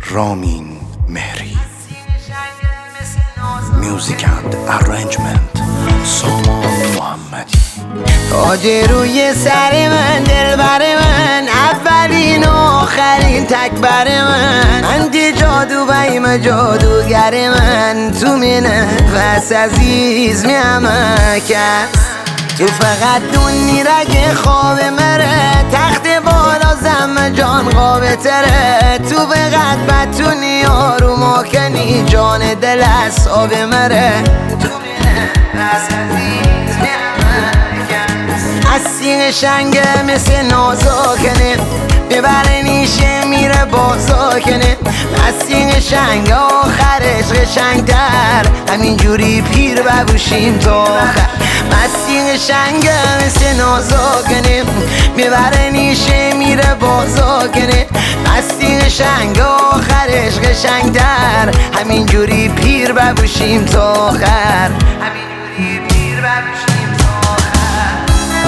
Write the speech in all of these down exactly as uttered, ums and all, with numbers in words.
رامین مهری. میوزیک اند ارنجمنت سامان محمدی. تاج روی سر من، دلبر من، اولین و آخرین تکبر من، انتی جادو بیم جادوگر من، تو می نفس عزیز می کس تو فقط دونی رگ خواب مره، تخت بالا زم جان قابه تره، تو فقط بتونی آروم آکنی جان دل از آب مره، تو می نفس عزیز می هستی قشنگه مثل نازاکنه، ببره نیشه میره بازاکنه، هستی قشنگه آخرش قشنگتر، همینجوری پیر ببوشیم تا آخر. هستی قشنگه مثل نازاکنه، ببره نیشه میره بازاکنه، هستی قشنگه آخرش قشنگتر، همینجوری پیر ببوشیم تا آخر، همینجوری پیر ببوشیم تا آخر.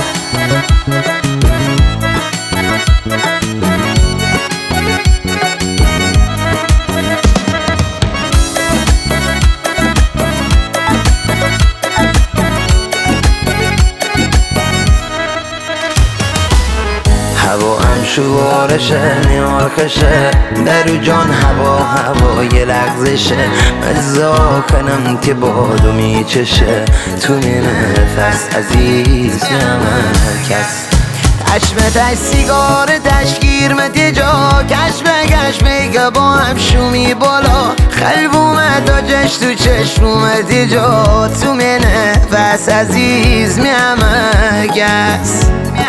هوا هم شوارشه نیارکشه، درو جان هوا هوا یه لغزشه، مزا کنم که بادو میچشه، تو می نفس عزیز من کس چشم تش سیگار تشگیر متی جا، کشم کشم که با هم شومی بالا، خلب اومد تا جش تو چشم اومدی جا، تو می نفس عزیز می کس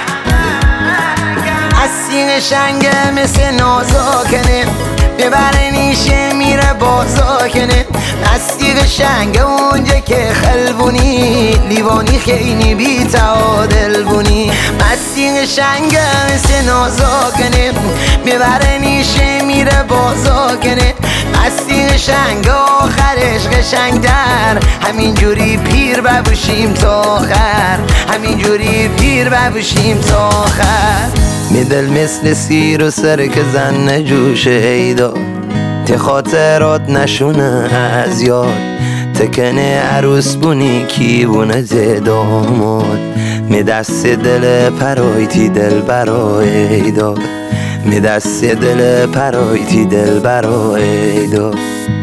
هستی قشنگه مثل نازاکنه، ببره نیشه میره بازاکنه، هستی قشنگه اونجا که خلبونی لیوانی خیلی بی تعادل بونی، هستی قشنگه مثل نازاکنه، ببره نیشه میره بازاکنه، هستی قشنگه آخرش قشنگتر، همینجوری پیر ببوشیم تا آخر، همینجوری پیر ببوشیم تا آخر. می دل مثل سیر و سر که زن نجوشه ایدا، تی خاطرات نشونه از یاد، تکنه عروس بونی کی بونه زداماد، می دست دل پرای تی دل برای ایدا، می دست دل پرای تی دل برای ایدا.